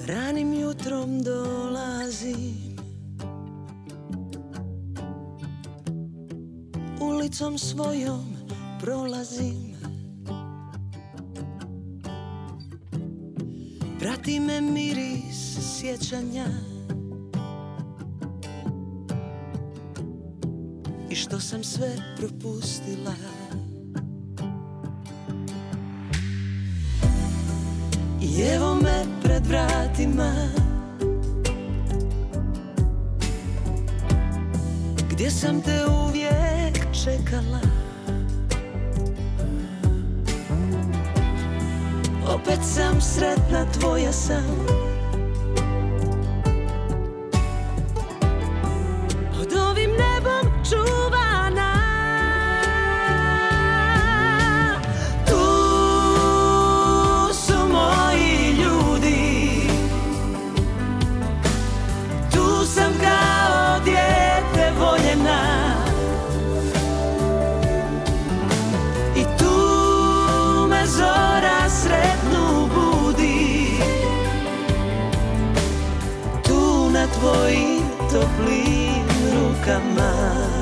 Ranim jutrom dolazim, ulicom svojom prolazim. Prati me miris sjećanja i što sam sve propustila. I evo me pred vratima gdje sam te uvijek čekala. Opet sam sretna, tvoja sam. Pod ovim nebom čuvana. Tu su moji ljudi, tu sam kao dijete voljena. I tu me zora sretnu budi, tu na tvojim toplim rukama.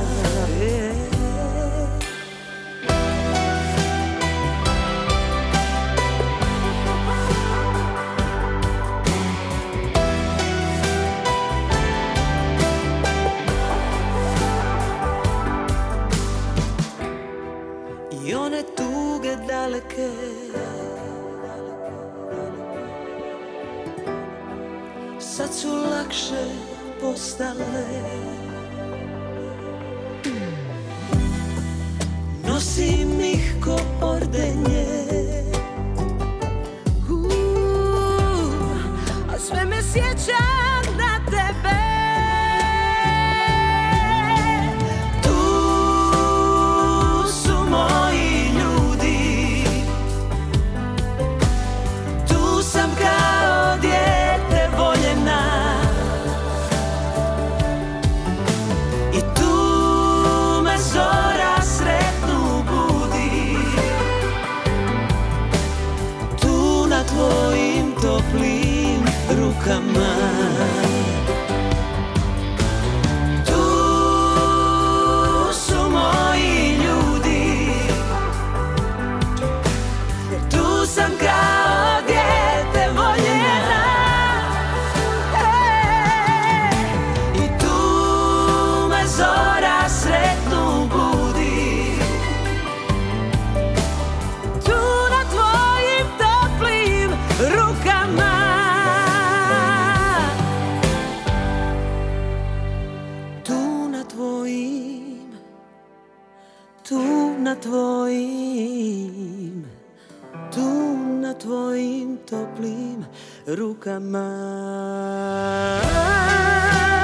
I one tuge daleke sad su lakše postale. Nosim ih ko ordenje, a sve me sjeća na tebe. Tvojim toplim rukama. Tu su moji ljudi, tu sam kao dijete voljena. I tu me zora sretnu budi, rukama. Tu na tvojim, tu na tvojim, tu na tvojim toplim rukama.